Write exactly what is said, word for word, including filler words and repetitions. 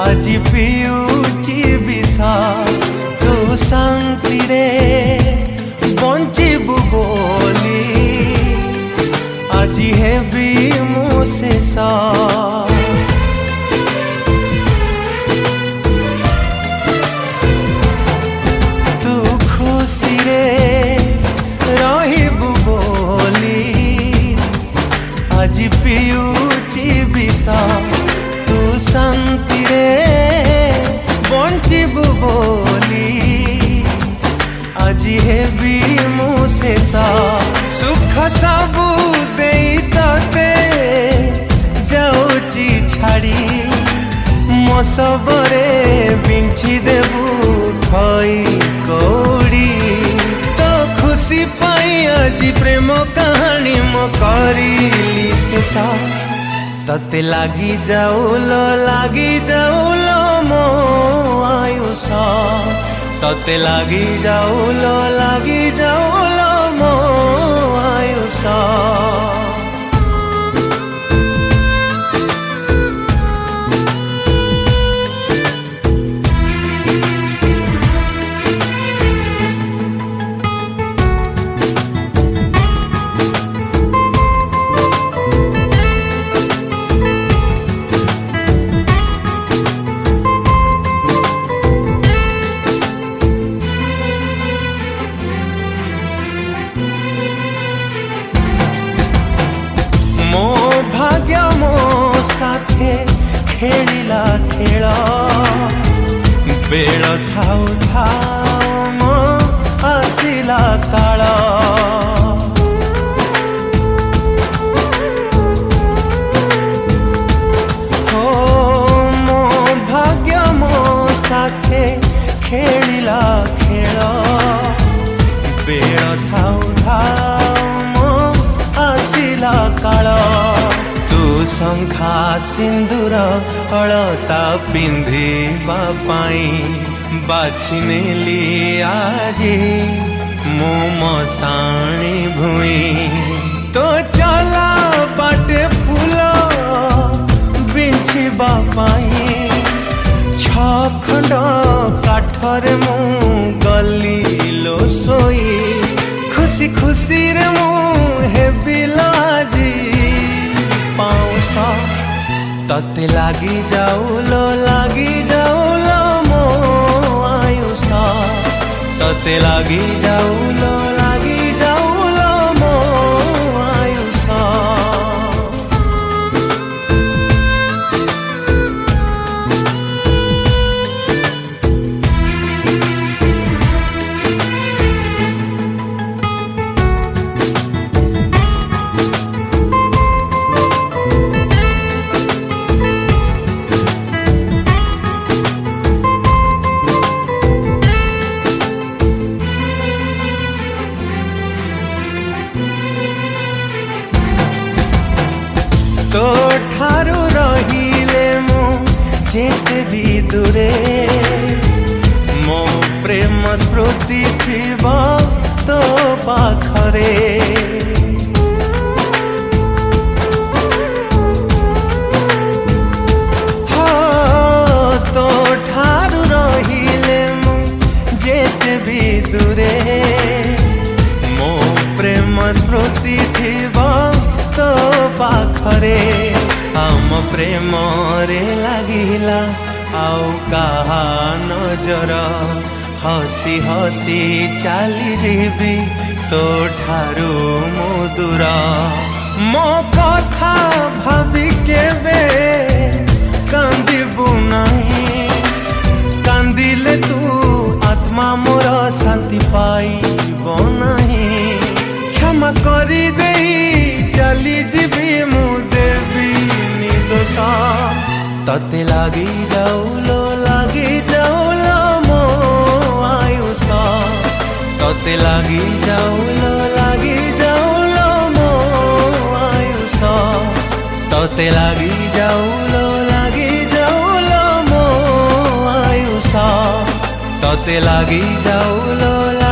आज पियुची विष तू शांति रे बंचिबु बोली आज हेबी मु शेष तू खुशी रे रहिबु बोली आज पियुची विष तू शांति रे बंचिबु बोली आज हेबी मु शेष सुख सबु देई तते जाऊची छाड़ी मो सबरे बिंछि देबु खई कौड़ी तो खुशी पाई आज प्रेम कहानी मो करिली शेष तते लागी जाऊलो लागी जाऊलो मो आयुष तते लागी जाऊलो लागी जाऊलो मो आयुष भाग्य मो साथे खेलिला खेल बेल थाउ थाउ मो आसिला काल हो मो भाग्य मो साथे खेलिला खेल बेल थाउ थाउ मो आसिला काल शंखा सिंदूर अलता पिंधिबा पाई बाछि नेली आजी मो मसाणी भुई तो चला बाटे फूल बिंछिबा पाई छखंड काठरे मु गली लो सोई खुशी खुशी रे मु हेबिला आजी तते लागी जाऊलो लागी जाऊलो मो आयुष तते लागी जाऊलो लागी जाऊलो मो आयुष तो ठारू रहिले मो जेते भी दूरे मो प्रेम स्मृति थिबा तो पाखरे हो तो ठारू रहिले मो जेते भी दूरे मो प्रेम स्मृति थिबा तो पाखरे हम प्रेम रे लागिला आउ कहा नजर हसी हसी चाली जीवी तो ठारू मो दूर मो कथा भाभी केबे कांदिबु नहीं कांदिले तू आत्मा मोर शांति पाइब नहीं क्षमा करी देई चली जीवी मु देवी निर्दोष तते लागी जाऊलो लागी जाऊलो मो आयुष तते लागी जाऊलो लागी जाऊलो मो आयुष तते लागी जाऊलो लागी जाऊलो मो आयुष तते लागी जाऊलो